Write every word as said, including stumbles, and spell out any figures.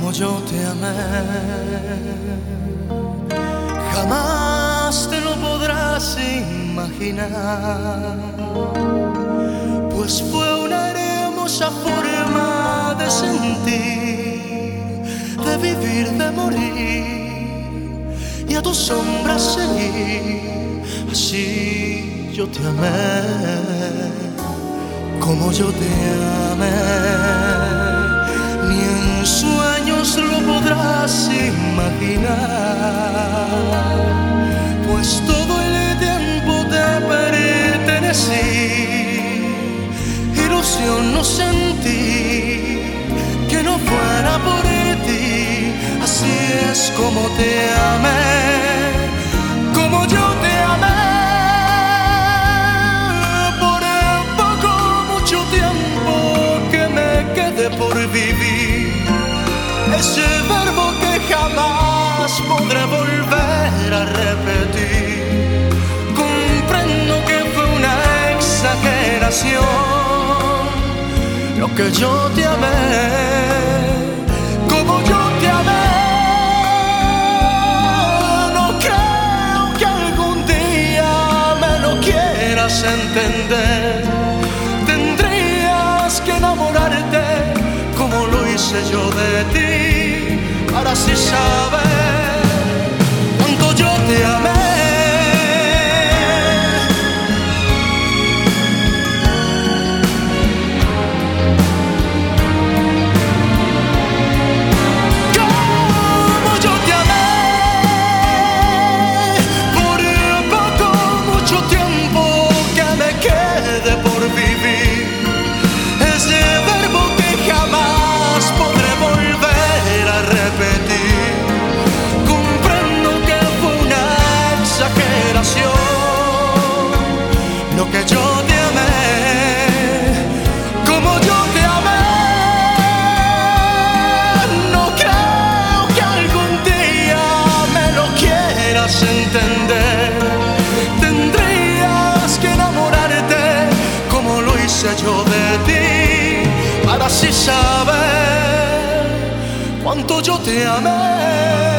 como yo te amé. Jamás te lo podrás imaginar, pues fue una hermosa forma de sentir, de vivir, de morir y a tu sombra seguir. Así yo te amé, como yo te amé. Ni en sueños lo podrás imaginar, pues todo el tiempo te pertenecí. Ilusión no sentí que no fuera por ti. Así es como te amé, como yo te amé. Por el poco, mucho tiempo que me quede por vivir, ese verbo que jamás podré volver a repetir. Comprendo que fue una exageración lo que yo te amé, como yo te amé. No creo que algún día me lo quieras entender. Tendrías que enamorarte como lo hice yo de ti, para así saber cuánto yo te amé. Lo que yo te amé, como yo te amé. No creo que algún día me lo quieras entender. Tendrías que enamorarte como lo hice yo de ti, para así saber cuánto yo te amé.